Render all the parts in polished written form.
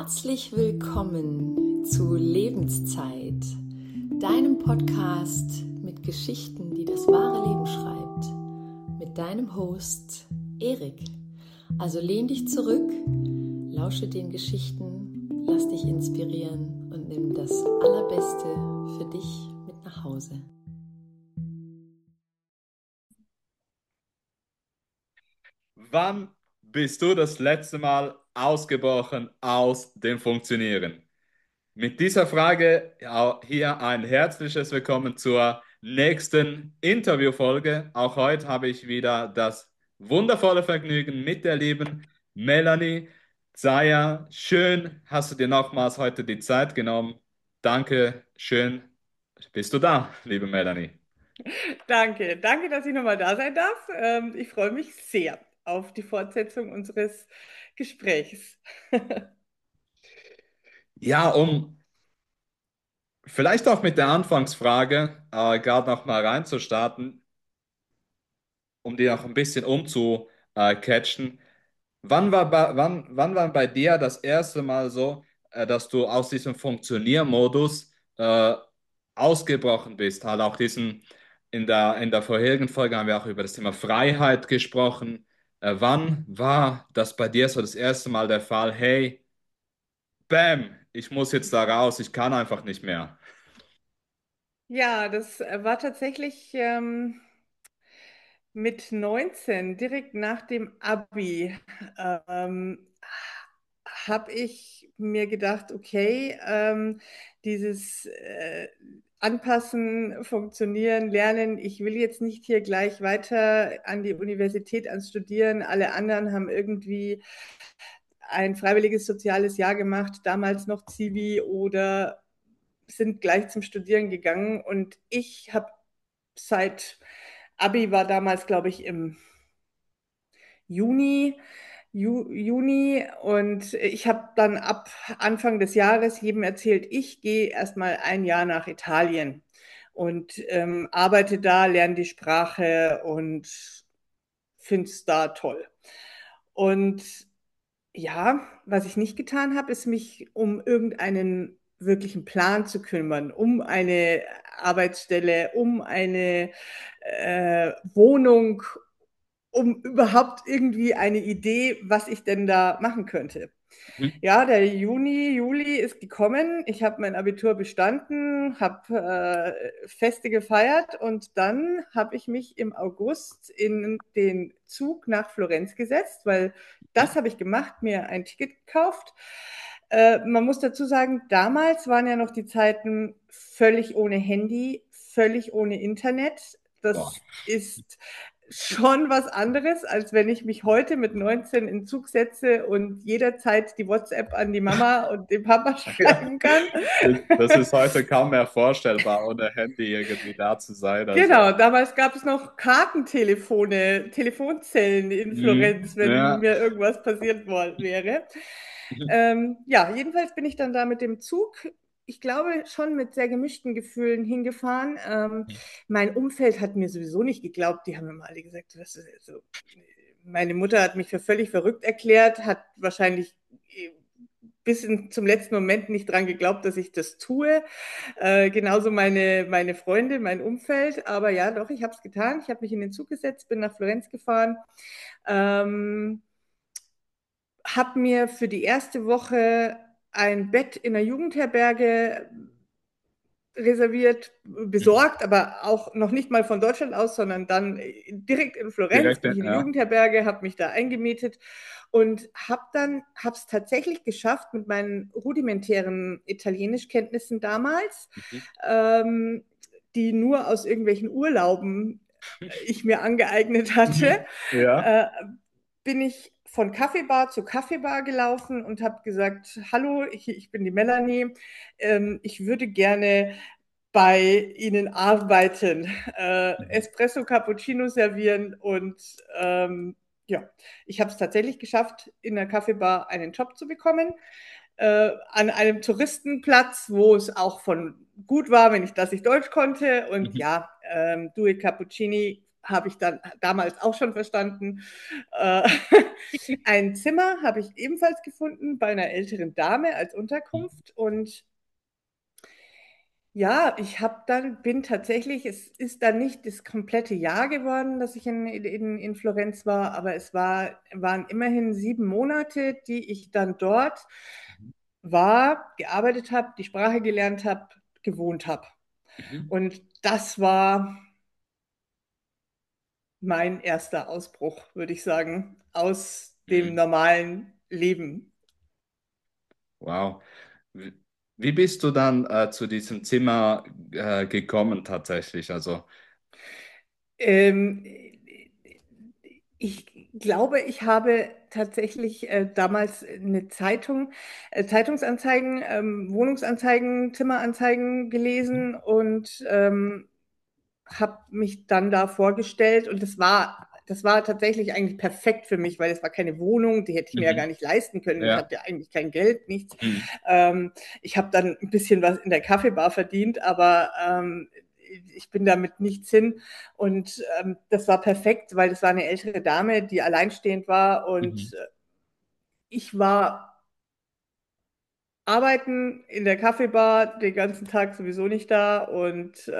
Herzlich willkommen zu Lebenszeit, deinem Podcast mit Geschichten, die das wahre Leben schreibt, mit deinem Host Erik. Also lehn dich zurück, lausche den Geschichten, lass dich inspirieren und nimm das Allerbeste für dich mit nach Hause. Wann bist du das letzte Mal ausgebrochen aus dem Funktionieren? Mit dieser Frage hier ein herzliches Willkommen zur nächsten Interviewfolge. Auch heute habe ich wieder das wundervolle Vergnügen mit der lieben Melanie Zaya. Schön, hast du dir nochmals heute die Zeit genommen. Danke, schön, bist du da, liebe Melanie. Danke, dass ich nochmal da sein darf. Ich freue mich sehr auf die Fortsetzung unseres Gesprächs. Ja, vielleicht auch mit der Anfangsfrage gerade noch mal reinzustarten, um die auch ein bisschen umzucatchen. Wann war bei dir das erste Mal so, dass du aus diesem Funktioniermodus ausgebrochen bist? Halt auch in der vorherigen Folge haben wir auch über das Thema Freiheit gesprochen. Wann war das bei dir so das erste Mal der Fall? Hey, bam, ich muss jetzt da raus, ich kann einfach nicht mehr. Ja, das war tatsächlich mit 19, direkt nach dem Abi, ähm, habe ich mir gedacht, okay, dieses Anpassen, Funktionieren, Lernen, ich will jetzt nicht hier gleich weiter an die Universität, ans Studieren. Alle anderen haben irgendwie ein freiwilliges soziales Jahr gemacht, damals noch Zivi oder sind gleich zum Studieren gegangen. Und ich habe seit Abi war damals, glaube ich, im Juni, Juni und ich habe dann ab Anfang des Jahres jedem erzählt, ich gehe erstmal ein Jahr nach Italien und arbeite da, lerne die Sprache und finde es da toll. Und ja, was ich nicht getan habe, ist mich um irgendeinen wirklichen Plan zu kümmern, um eine Arbeitsstelle, um eine Wohnung, um überhaupt irgendwie eine Idee, was ich denn da machen könnte. Mhm. Ja, der Juli ist gekommen. Ich habe mein Abitur bestanden, habe Feste gefeiert und dann habe ich mich im August in den Zug nach Florenz gesetzt, weil das habe ich gemacht, mir ein Ticket gekauft. Man muss dazu sagen, damals waren ja noch die Zeiten völlig ohne Handy, völlig ohne Internet. Boah. Das ist schon was anderes, als wenn ich mich heute mit 19 in den Zug setze und jederzeit die WhatsApp an die Mama und den Papa Ja. schreiben kann. Das ist heute kaum mehr vorstellbar, ohne Handy irgendwie da zu sein. Genau, Also, damals gab es noch Kartentelefone, Telefonzellen in Florenz, wenn ja. mir irgendwas passiert wäre. Ja, jedenfalls bin ich dann da mit dem Zug, ich glaube schon mit sehr gemischten Gefühlen hingefahren. Mein Umfeld hat mir sowieso nicht geglaubt, die haben immer alle gesagt, das ist so. Meine Mutter hat mich für völlig verrückt erklärt, hat wahrscheinlich bis zum letzten Moment nicht dran geglaubt, dass ich das tue. Genauso meine Freunde, mein Umfeld. Aber ja, doch, ich habe es getan. Ich habe mich in den Zug gesetzt, bin nach Florenz gefahren. Habe mir für die erste Woche ein Bett in der Jugendherberge reserviert, besorgt, aber auch noch nicht mal von Deutschland aus, sondern dann direkt in Florenz Direkt, bin ich in die ja. Jugendherberge, habe mich da eingemietet und habe es tatsächlich geschafft mit meinen rudimentären Italienischkenntnissen damals, Mhm. die nur aus irgendwelchen Urlauben ich mir angeeignet hatte, Ja. äh, bin ich von Kaffeebar zu Kaffeebar gelaufen und habe gesagt, hallo, ich bin die Melanie, ich würde gerne bei Ihnen arbeiten, Espresso Cappuccino servieren und ja, ich habe es tatsächlich geschafft, in der Kaffeebar einen Job zu bekommen, an einem Touristenplatz, wo es auch von gut war, dass ich Deutsch konnte und Mhm. ja, Due Cappuccini habe ich dann damals auch schon verstanden. Äh, ein Zimmer habe ich ebenfalls gefunden bei einer älteren Dame als Unterkunft und ja, bin tatsächlich, es ist dann nicht das komplette Jahr geworden, dass ich in Florenz war, aber waren immerhin 7 Monate, die ich dann dort war, gearbeitet habe, die Sprache gelernt habe, gewohnt habe. Mhm. Und das war mein erster Ausbruch, würde ich sagen, aus dem Mhm. normalen Leben. Wow. Wie wie bist du dann zu diesem Zimmer gekommen tatsächlich? Also, Ähm, ich glaube, ich habe tatsächlich damals eine Zeitungsanzeigen, Wohnungsanzeigen, Zimmeranzeigen gelesen und habe mich dann da vorgestellt und das war tatsächlich eigentlich perfekt für mich, weil es war keine Wohnung, die hätte ich mir ja gar mhm. nicht leisten können. Ich Ja. hatte ja eigentlich kein Geld, nichts. Mhm. Ich habe dann ein bisschen was in der Kaffeebar verdient, aber ich bin damit nichts hin. Und das war perfekt, weil das war eine ältere Dame, die alleinstehend war und Mhm. ich war arbeiten in der Kaffeebar den ganzen Tag sowieso nicht da und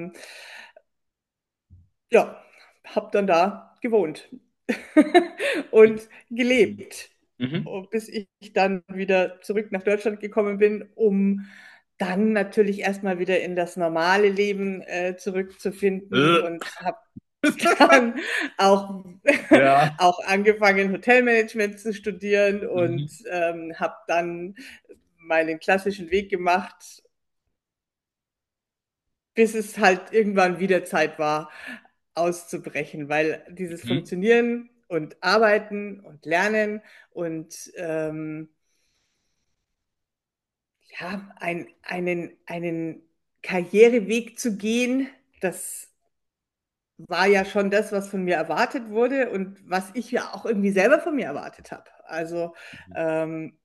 ja, habe dann da gewohnt und gelebt, Mhm. bis ich dann wieder zurück nach Deutschland gekommen bin, um dann natürlich erstmal wieder in das normale Leben zurückzufinden Äh. und habe dann auch, Ja. auch angefangen, Hotelmanagement zu studieren und Mhm. habe dann meinen klassischen Weg gemacht, bis es halt irgendwann wieder Zeit war, auszubrechen, weil dieses Mhm. Funktionieren und Arbeiten und Lernen und ja, einen Karriereweg zu gehen, das war ja schon das, was von mir erwartet wurde und was ich ja auch irgendwie selber von mir erwartet habe. Also ähm,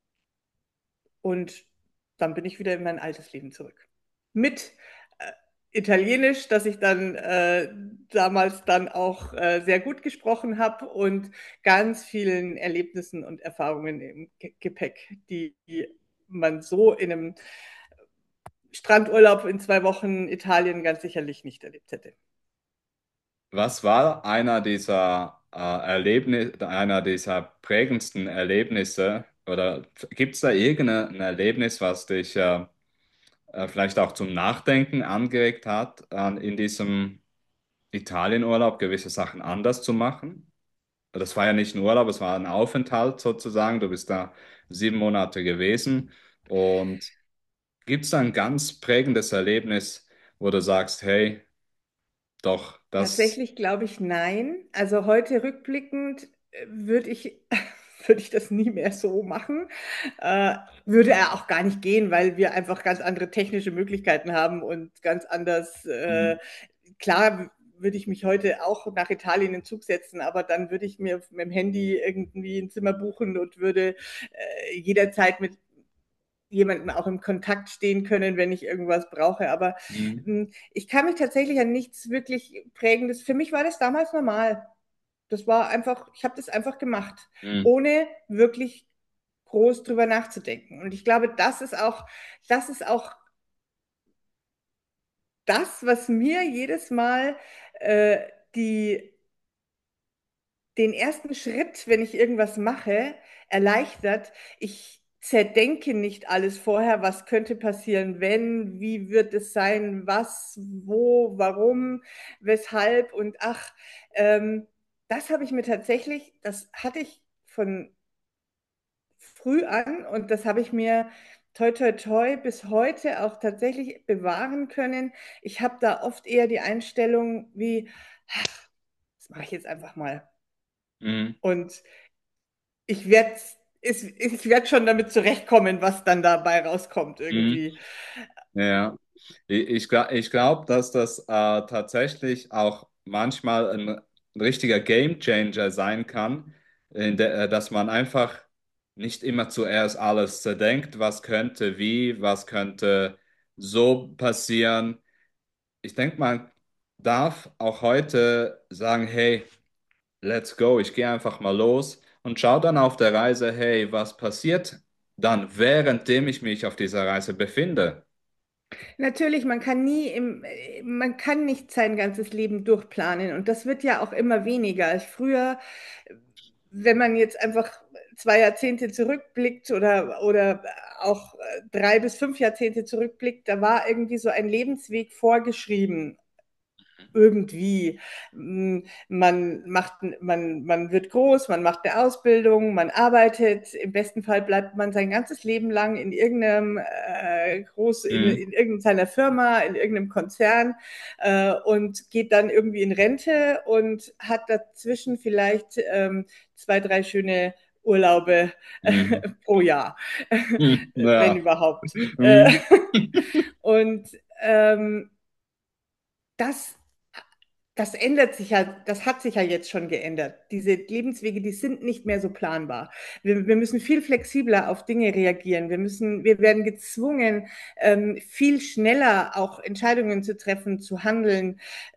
und dann bin ich wieder in mein altes Leben zurück. Mit Italienisch, das ich dann damals dann auch sehr gut gesprochen habe und ganz vielen Erlebnissen und Erfahrungen im Gepäck, die man so in einem Strandurlaub in 2 Wochen Italien ganz sicherlich nicht erlebt hätte. Was war einer dieser prägendsten Erlebnisse? Oder gibt es da irgendein Erlebnis, was dich vielleicht auch zum Nachdenken angeregt hat, in diesem Italienurlaub gewisse Sachen anders zu machen? Das war ja nicht ein Urlaub, es war ein Aufenthalt sozusagen. Du bist da 7 Monate gewesen. Und gibt es da ein ganz prägendes Erlebnis, wo du sagst, hey, doch, das. Tatsächlich glaube ich nein. Also heute rückblickend würde ich, würde ich das nie mehr so machen. Würde er auch gar nicht gehen, weil wir einfach ganz andere technische Möglichkeiten haben und ganz anders. Mhm. Klar würde ich mich heute auch nach Italien in den Zug setzen, aber dann würde ich mir mit dem Handy irgendwie ein Zimmer buchen und würde jederzeit mit jemandem auch im Kontakt stehen können, wenn ich irgendwas brauche. Aber Mhm. ich kann mich tatsächlich an nichts wirklich Prägendes. Für mich war das damals normal. Das war einfach, ich habe das einfach gemacht, Mhm. ohne wirklich groß drüber nachzudenken. Und ich glaube, das ist auch das, was mir jedes Mal äh, die den ersten Schritt, wenn ich irgendwas mache, erleichtert. Ich zerdenke nicht alles vorher, was könnte passieren, wenn, wie wird es sein, was, wo, warum, weshalb und ach, das habe ich mir tatsächlich, das hatte ich von früh an und das habe ich mir toi toi toi bis heute auch tatsächlich bewahren können. Ich habe da oft eher die Einstellung wie, ach, das mache ich jetzt einfach mal. Mhm. Und ich werde ich werd schon damit zurechtkommen, was dann dabei rauskommt Mhm. irgendwie. Ja, ich glaube, dass das tatsächlich auch manchmal ein richtiger Gamechanger sein kann, dass man einfach nicht immer zuerst alles zerdenkt, was könnte wie, was könnte so passieren. Ich denke mal, darf auch heute sagen, hey, let's go, ich gehe einfach mal los und schau dann auf der Reise, hey, was passiert dann, währenddem ich mich auf dieser Reise befinde? Natürlich, man kann nicht sein ganzes Leben durchplanen und das wird ja auch immer weniger. Früher, wenn man jetzt einfach 2 Jahrzehnte zurückblickt oder auch 3 bis 5 Jahrzehnte zurückblickt, da war irgendwie so ein Lebensweg vorgeschrieben irgendwie. Man wird groß, man macht eine Ausbildung, man arbeitet. Im besten Fall bleibt man sein ganzes Leben lang in Mhm. in irgendeiner Firma, in irgendeinem Konzern und geht dann irgendwie in Rente und hat dazwischen vielleicht 2, 3 schöne Urlaube Mhm. pro Jahr, Mhm. wenn Ja. überhaupt. Mhm. Und das das ändert sich ja, das hat sich ja jetzt schon geändert. Diese Lebenswege, die sind nicht mehr so planbar. Wir müssen viel flexibler auf Dinge reagieren. Wir werden gezwungen, viel schneller auch Entscheidungen zu treffen, zu handeln.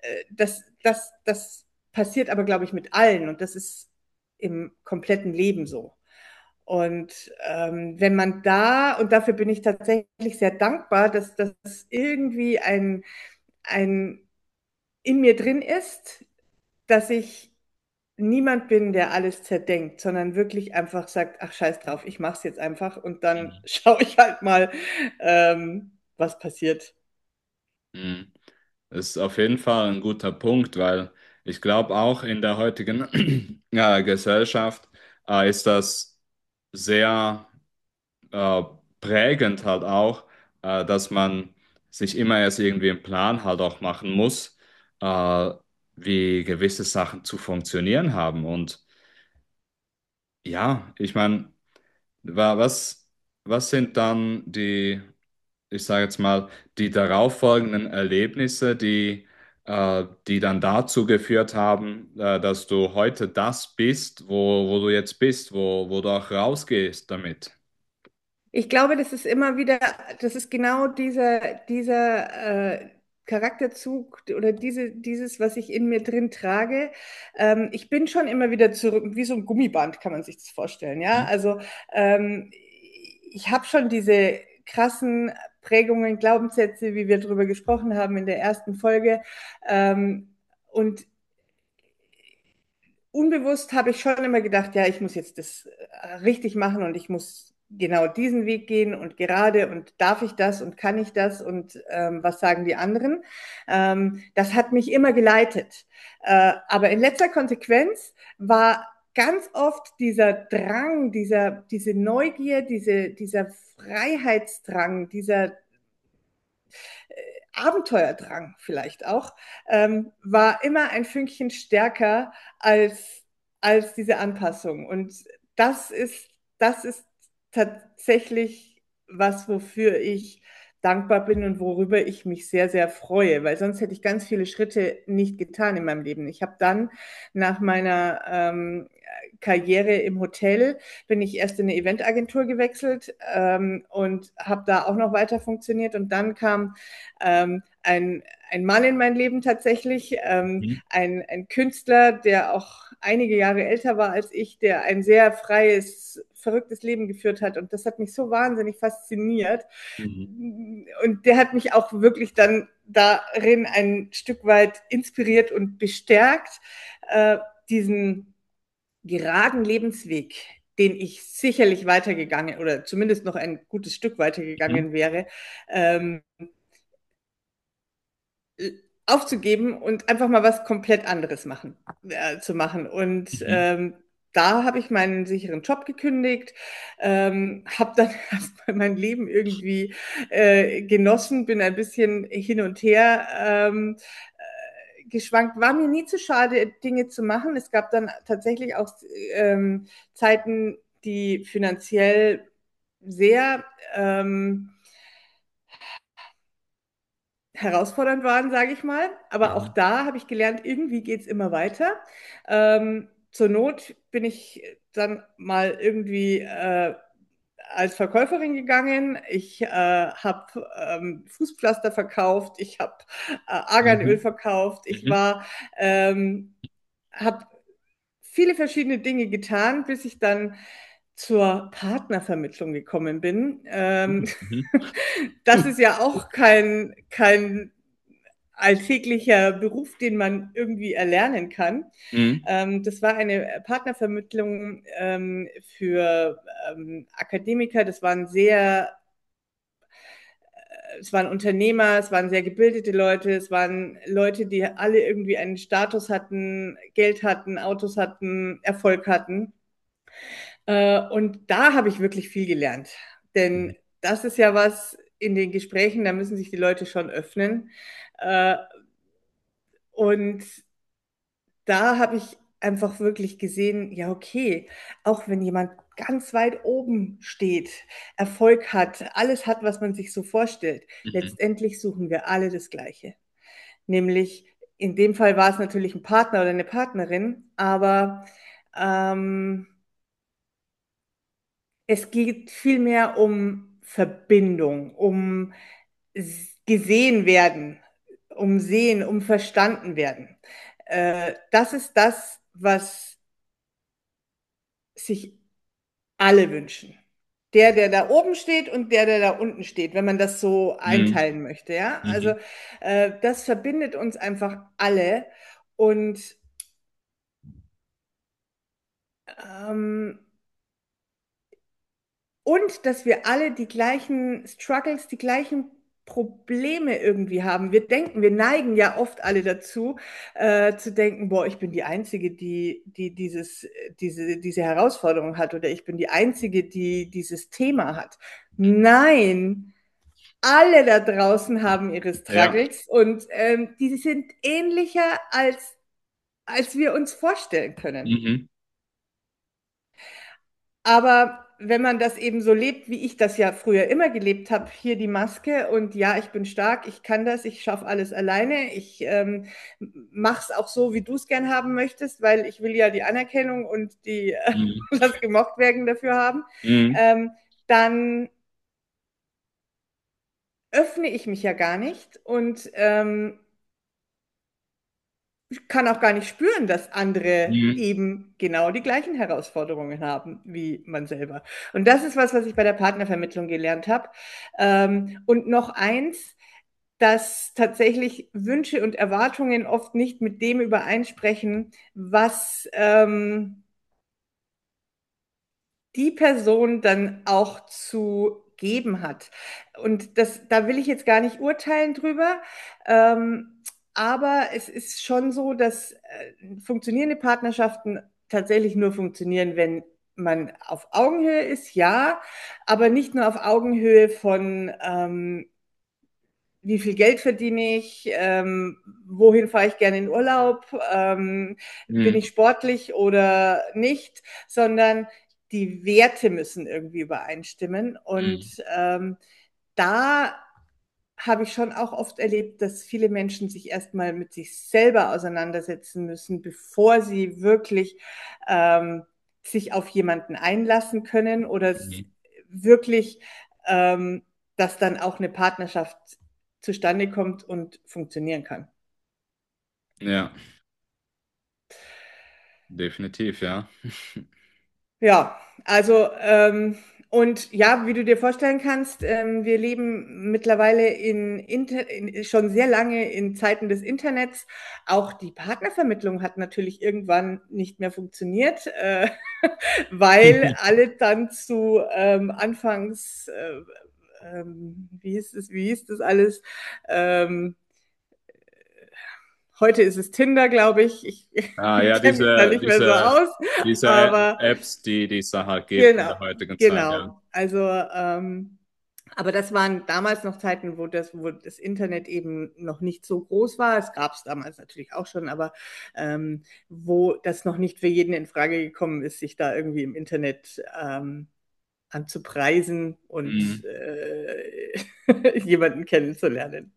Das passiert aber, glaube ich, mit allen und das ist im kompletten Leben so. Und wenn man da, und dafür bin ich tatsächlich sehr dankbar, dass das irgendwie ein in mir drin ist, dass ich niemand bin, der alles zerdenkt, sondern wirklich einfach sagt, ach scheiß drauf, ich mache es jetzt einfach und dann Mhm. schaue ich halt mal, was passiert. Mhm. Das ist auf jeden Fall ein guter Punkt, weil ich glaube auch in der heutigen Gesellschaft ist das sehr prägend halt auch, dass man sich immer erst irgendwie einen Plan halt auch machen muss, äh, wie gewisse Sachen zu funktionieren haben. Und ja, ich meine, was, was sind dann ich sage jetzt mal, die darauffolgenden Erlebnisse, die dann dazu geführt haben, dass du heute das bist, wo du jetzt bist, wo du auch rausgehst damit? Ich glaube, das ist genau dieser Charakterzug oder dieses, was ich in mir drin trage. Ich bin schon immer wieder zurück, wie so ein Gummiband, kann man sich das vorstellen, ja? Mhm. Also ähm, ich habe schon diese krassen Prägungen, Glaubenssätze, wie wir darüber gesprochen haben in der ersten Folge. Und unbewusst habe ich schon immer gedacht, ja, ich muss jetzt das richtig machen und ich muss genau diesen Weg gehen und gerade und darf ich das und kann ich das und was sagen die anderen? Das hat mich immer geleitet. Aber in letzter Konsequenz war ganz oft dieser Drang, diese Neugier, dieser Freiheitsdrang, dieser Abenteuerdrang vielleicht auch, war immer ein Fünkchen stärker als diese Anpassung. Und das ist tatsächlich was, wofür ich dankbar bin und worüber ich mich sehr, sehr freue, weil sonst hätte ich ganz viele Schritte nicht getan in meinem Leben. Ich habe dann nach meiner Karriere im Hotel bin ich erst in eine Eventagentur gewechselt und habe da auch noch weiter funktioniert und dann kam ein Mann in mein Leben tatsächlich, Mhm. ein Künstler, der auch einige Jahre älter war als ich, der ein sehr freies, verrücktes Leben geführt hat. Und das hat mich so wahnsinnig fasziniert. Mhm. Und der hat mich auch wirklich dann darin ein Stück weit inspiriert und bestärkt, diesen geraden Lebensweg, den ich sicherlich weitergegangen oder zumindest noch ein gutes Stück Mhm. weitergegangen wäre, ähm, aufzugeben und einfach mal was komplett anderes zu machen. Und Mhm. da habe ich meinen sicheren Job gekündigt, habe dann erstmal mein Leben irgendwie genossen, bin ein bisschen hin und her geschwankt, war mir nie zu schade, Dinge zu machen. Es gab dann tatsächlich auch Zeiten, die finanziell sehr herausfordernd waren, sage ich mal. Aber auch Mhm. da habe ich gelernt, irgendwie geht es immer weiter. Zur Not bin ich dann mal irgendwie als Verkäuferin gegangen. Ich habe Fußpflaster verkauft, ich habe Arganöl Mhm. verkauft, ich Mhm. war, habe viele verschiedene Dinge getan, bis ich dann zur Partnervermittlung gekommen bin. Mhm. Das ist ja auch kein alltäglicher Beruf, den man irgendwie erlernen kann. Mhm. Das war eine Partnervermittlung für Akademiker. Es waren Unternehmer, es waren sehr gebildete Leute, es waren Leute, die alle irgendwie einen Status hatten, Geld hatten, Autos hatten, Erfolg hatten. Und da habe ich wirklich viel gelernt. Denn Mhm. das ist ja was in den Gesprächen, da müssen sich die Leute schon öffnen. Äh, und da habe ich einfach wirklich gesehen, ja, okay, auch wenn jemand ganz weit oben steht, Erfolg hat, alles hat, was man sich so vorstellt, Mhm. letztendlich suchen wir alle das Gleiche. Nämlich, in dem Fall war es natürlich ein Partner oder eine Partnerin, aber ähm, es geht vielmehr um Verbindung, um gesehen werden, um sehen, um verstanden werden. Das ist das, was sich alle wünschen. Der da oben steht und der da unten steht, wenn man das so Mhm. einteilen möchte, ja. Also Mhm. das verbindet uns einfach alle und ähm, und dass wir alle die gleichen Struggles, die gleichen Probleme irgendwie haben. Wir neigen ja oft alle dazu, zu denken, boah, ich bin die Einzige, diese Herausforderung hat oder ich bin die Einzige, die dieses Thema hat. Nein, alle da draußen haben ihre Ja. Struggles und die sind ähnlicher, als wir uns vorstellen können. Mhm. Aber wenn man das eben so lebt, wie ich das ja früher immer gelebt habe, hier die Maske und ja, ich bin stark, ich kann das, ich schaffe alles alleine, ich mache es auch so, wie du es gern haben möchtest, weil ich will ja die Anerkennung und Mhm. das gemocht werden dafür haben, Mhm. ähm, dann öffne ich mich ja gar nicht und kann auch gar nicht spüren, dass andere Mhm. eben genau die gleichen Herausforderungen haben wie man selber. Und das ist was, was ich bei der Partnervermittlung gelernt habe. Und noch eins, dass tatsächlich Wünsche und Erwartungen oft nicht mit dem übereinsprechen, was die Person dann auch zu geben hat. Und da will ich jetzt gar nicht urteilen drüber. Aber es ist schon so, dass funktionierende Partnerschaften tatsächlich nur funktionieren, wenn man auf Augenhöhe ist, ja, aber nicht nur auf Augenhöhe von wie viel Geld verdiene ich, wohin fahre ich gerne in Urlaub, bin Mhm. ich sportlich oder nicht, sondern die Werte müssen irgendwie übereinstimmen. Und Mhm. da habe ich schon auch oft erlebt, dass viele Menschen sich erstmal mit sich selber auseinandersetzen müssen, bevor sie wirklich sich auf jemanden einlassen können oder Mhm. wirklich, ähm, dass dann auch eine Partnerschaft zustande kommt und funktionieren kann. Ja, definitiv, ja. Ja, also und ja, wie du dir vorstellen kannst, wir leben mittlerweile schon sehr lange in Zeiten des Internets. Auch die Partnervermittlung hat natürlich irgendwann nicht mehr funktioniert, weil alle dann zu Anfangs, wie hieß das alles? Ähm, Heute ist es Tinder, glaube ich. Ah, ja, Ich kenne mich da nicht mehr so aus, diese aber Apps, die es da halt gibt in genau, der heutigen Zeit, ja. genau. Also, aber das waren damals noch Zeiten, wo das Internet eben noch nicht so groß war. Es gab es damals natürlich auch schon, aber wo das noch nicht für jeden in Frage gekommen ist, sich da irgendwie im Internet anzupreisen und Mhm. jemanden kennenzulernen.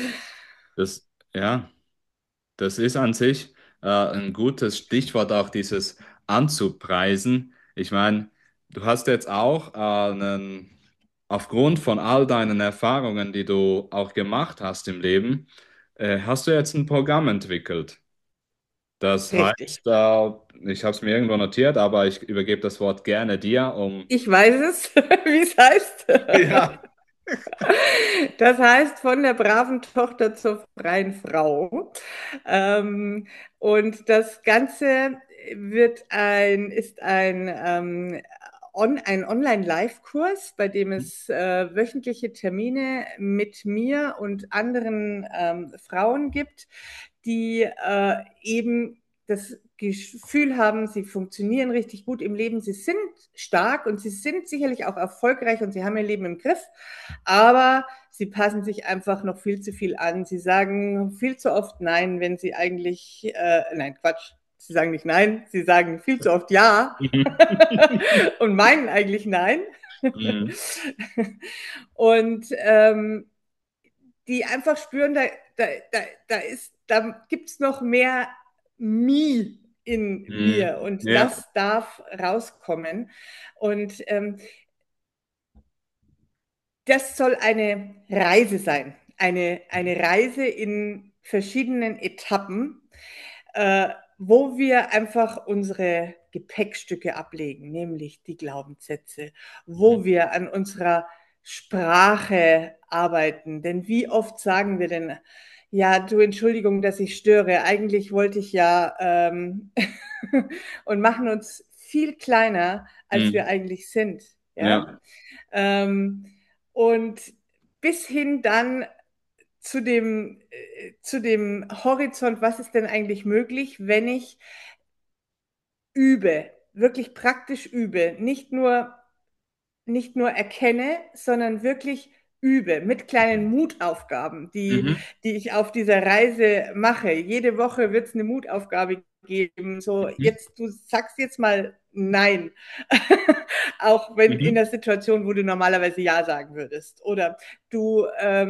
Ja, das ist an sich ein gutes Stichwort, auch dieses anzupreisen. Ich meine, du hast jetzt auch aufgrund von all deinen Erfahrungen, die du auch gemacht hast im Leben, hast du jetzt ein Programm entwickelt. Das Richtig. heißt, ich habe es mir irgendwo notiert, aber ich übergebe das Wort gerne dir, um. Ich weiß es, wie es heißt. Ja. Das heißt, von der braven Tochter zur freien Frau. Ähm, und das Ganze ist ein Online-Live-Kurs, bei dem es wöchentliche Termine mit mir und anderen Frauen gibt, die eben das Gefühl haben, sie funktionieren richtig gut im Leben, sie sind stark und sie sind sicherlich auch erfolgreich und sie haben ihr Leben im Griff, aber sie passen sich einfach noch viel zu viel an. Sie sagen viel zu oft Nein, wenn sie eigentlich, nein, Quatsch, sie sagen nicht Nein, sie sagen viel zu oft Ja und meinen eigentlich Nein. Mhm. Und die einfach spüren, da gibt es noch mehr Me in Mhm. mir und Ja. das darf rauskommen. Und das soll eine Reise sein, eine Reise in verschiedenen Etappen, wo wir einfach unsere Gepäckstücke ablegen, nämlich die Glaubenssätze, wo Mhm. wir an unserer Sprache arbeiten. Denn wie oft sagen wir denn, ja, du Entschuldigung, dass ich störe, eigentlich wollte ich ja und machen uns viel kleiner, als wir Mhm. eigentlich sind. Ja? Ja. Ähm, und bis hin dann zu dem Horizont, was ist denn eigentlich möglich, wenn ich übe, wirklich praktisch übe, nicht nur erkenne, sondern wirklich übe mit kleinen Mutaufgaben, Mhm. die ich auf dieser Reise mache. Jede Woche wird es eine Mutaufgabe geben. So, Mhm. du sagst jetzt mal Nein. Auch wenn in Mhm. der Situation, wo du normalerweise Ja sagen würdest. Oder du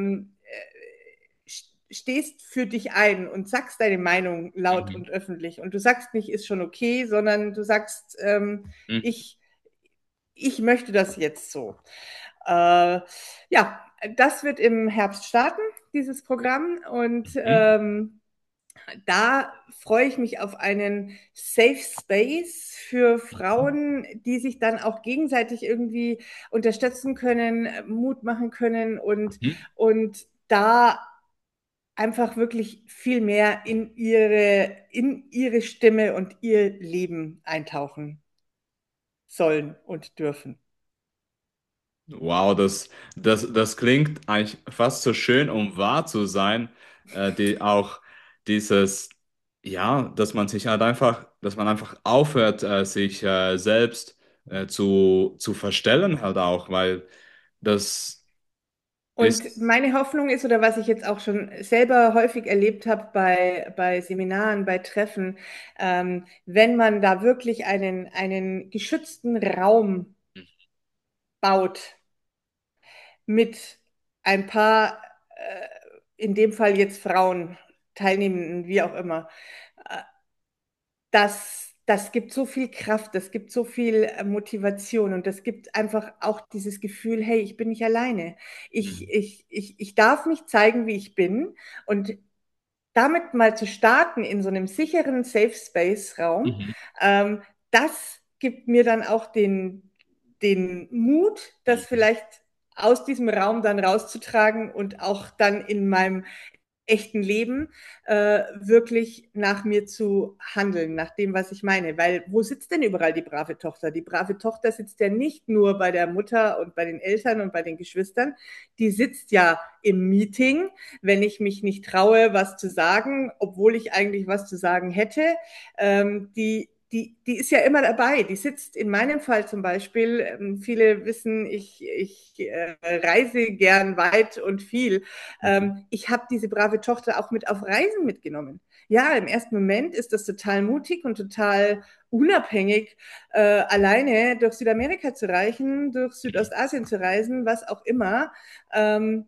stehst für dich ein und sagst deine Meinung laut Mhm. und öffentlich. Und du sagst nicht, ist schon okay, sondern du sagst, Mhm. ich, ich möchte das jetzt so. Ja, das wird im Herbst starten, dieses Programm. Und Mhm. da freue ich mich auf einen Safe Space für Mhm. Frauen, die sich dann auch gegenseitig irgendwie unterstützen können, Mut machen können Mhm. und da einfach wirklich viel mehr in ihre Stimme und ihr Leben eintauchen sollen und dürfen. Wow, das klingt eigentlich fast so schön, um wahr zu sein. Auch dieses, ja, dass man einfach aufhört, sich selbst zu verstellen halt auch, weil das Und ist. meine Hoffnung ist, oder was ich jetzt auch schon selber häufig erlebt habe bei Seminaren, bei Treffen, wenn man da wirklich einen geschützten Raum baut mit ein paar, in dem Fall jetzt Frauen, Teilnehmenden, wie auch immer, äh, das gibt so viel Kraft, das gibt so viel Motivation und das gibt einfach auch dieses Gefühl, hey, ich bin nicht alleine. Mhm. Ich darf mich zeigen, wie ich bin und damit mal zu starten in so einem sicheren Safe Space Raum, Mhm. ähm, das gibt mir dann auch den Mut, das Mhm. vielleicht aus diesem Raum dann rauszutragen und auch dann in meinem echten Leben wirklich nach mir zu handeln, nach dem, was ich meine. Weil wo sitzt denn überall die brave Tochter? Die brave Tochter sitzt ja nicht nur bei der Mutter und bei den Eltern und bei den Geschwistern, die sitzt ja im Meeting, wenn ich mich nicht traue, was zu sagen, obwohl ich eigentlich was zu sagen hätte. Die ist ja immer dabei. Die sitzt in meinem Fall zum Beispiel, viele wissen, ich reise gern weit und viel. Mhm. Ich habe diese brave Tochter auch mit auf Reisen mitgenommen. Ja, im ersten Moment ist das total mutig und total unabhängig, alleine durch Südamerika zu reisen, durch Südostasien zu reisen, was auch immer. Ähm,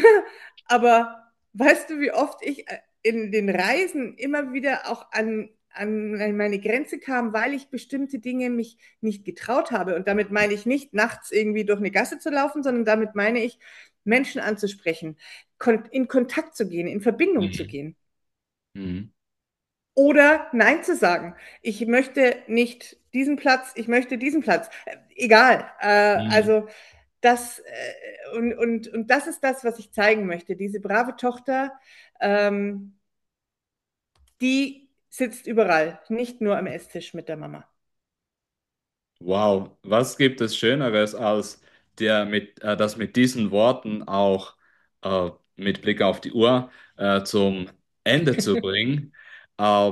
aber weißt du, wie oft ich in den Reisen immer wieder auch an meine Grenze kam, weil ich bestimmte Dinge mich nicht getraut habe. Und damit meine ich nicht, nachts irgendwie durch eine Gasse zu laufen, sondern damit meine ich, Menschen anzusprechen, in Kontakt zu gehen, in Verbindung zu Mhm. gehen. Mhm. Oder Nein zu sagen. Ich möchte nicht diesen Platz, ich möchte diesen Platz. Egal. Mhm. Und das ist das, was ich zeigen möchte. Diese brave Tochter, ähm, die sitzt überall, nicht nur am Esstisch mit der Mama. Wow, was gibt es Schöneres, als das mit diesen Worten auch mit Blick auf die Uhr zum Ende zu bringen? Äh,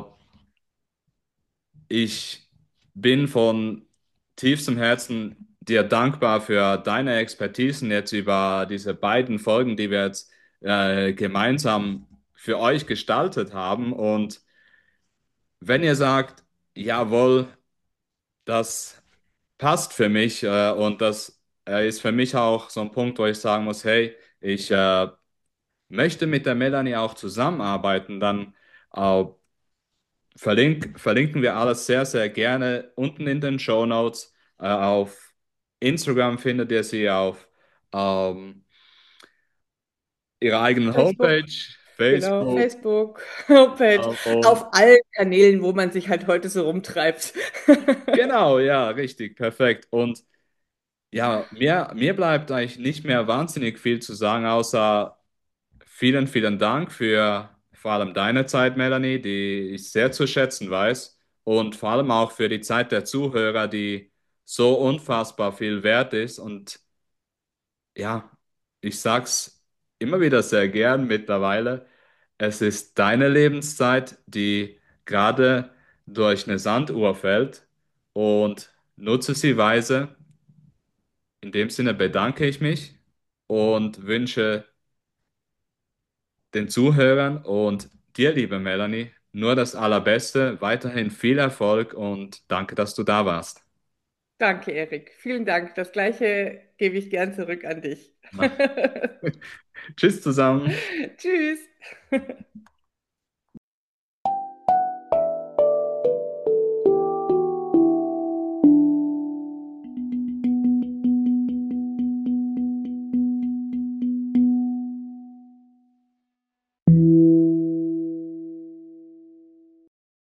Ich bin von tiefstem Herzen dir dankbar für deine Expertisen jetzt über diese beiden Folgen, die wir jetzt gemeinsam für euch gestaltet haben. Und wenn ihr sagt, jawohl, das passt für mich und das ist für mich auch so ein Punkt, wo ich sagen muss, hey, ich möchte mit der Melanie auch zusammenarbeiten, dann äh, verlinken wir alles sehr, sehr gerne unten in den Show Notes. Auf Instagram findet ihr sie auf ähm, ihrer eigenen Facebook, Homepage, genau, Facebook. Facebook, Homepage, Und auf allen Kanälen, wo man sich halt heute so rumtreibt. genau, ja, richtig, perfekt. Und ja, mir bleibt eigentlich nicht mehr wahnsinnig viel zu sagen, außer vielen, vielen Dank für vor allem deine Zeit, Melanie, die ich sehr zu schätzen weiß. Und vor allem auch für die Zeit der Zuhörer, die so unfassbar viel wert ist. Und ja, ich sag's immer wieder sehr gern mittlerweile. Es ist deine Lebenszeit, die gerade durch eine Sanduhr fällt. Und nutze sie weise. In dem Sinne bedanke ich mich und wünsche den Zuhörern und dir, liebe Melanie, nur das Allerbeste, weiterhin viel Erfolg und danke, dass du da warst. Danke, Erik. Vielen Dank. Das Gleiche gebe ich gern zurück an dich. Tschüss zusammen. Tschüss.